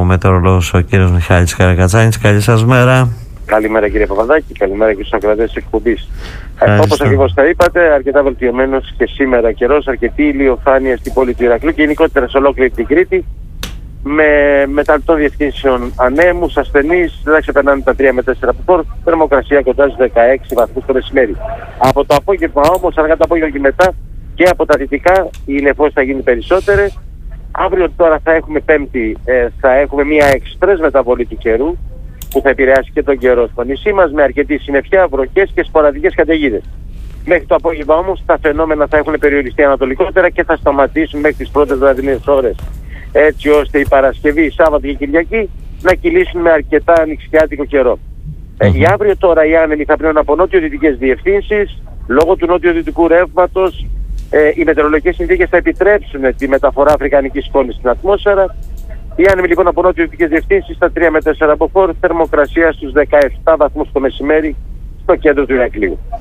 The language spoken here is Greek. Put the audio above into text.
μετεωρολόγος ο κύριος Μιχάλης Καρακατσάνης. Καλή σας μέρα. Καλημέρα κύριε Παπαδάκη, καλημέρα και στους ακροατές της εκπομπής. Όπως ακριβώς τα είπατε, αρκετά βελτιωμένος και σήμερα καιρός, αρκετή ηλιοφάνεια στην πόλη του Ηρακλείου και γενικότερα σε ολόκληρη την Κρήτη, με μεταλλητών διευθύνσεων ανέμους, ασθενείς, δεν ξεπερνάνε τα 3 με 4 μποφόρ, θερμοκρασία κοντά στους 16 βαθμούς το μεσημέρι. Από το απόγευμα όμως, αργά το απόγευμα και μετά, και από τα δυτικά, οι νεφώσεις θα γίνουν περισσότερες. Αύριο τώρα θα έχουμε Πέμπτη, θα έχουμε μια εξπρές μεταβολή του καιρού, που θα επηρεάσει και τον καιρό στο νησί μας, με αρκετή συννεφιά, βροχές και σποραδικές καταιγίδες. Μέχρι το απόγευμα όμως τα φαινόμενα θα έχουν περιοριστεί ανατολικότερα και θα σταματήσουν μέχρι τις πρώτες βραδινές ώρες, έτσι ώστε η Παρασκευή, Σάββατο και Κυριακή να κυλήσουν με αρκετά ανοιξιάτικο καιρό. Για αύριο τώρα οι άνεμοι θα πνέουν από νότιο-δυτικές διευθύνσεις, λόγω του νότιο-δυτικού ρεύματος. Οι μετεωρολογικές συνθήκες θα επιτρέψουν τη μεταφορά αφρικανικής σκόνης στην ατμόσφαιρα. Οι άνεμοι λοιπόν από νότιο-δυτικές διευθύνσεις στα 3 με 4 μποφόρ, θερμοκρασία στους 17 βαθμούς το μεσημέρι στο κέντρο του Ηρακλείου.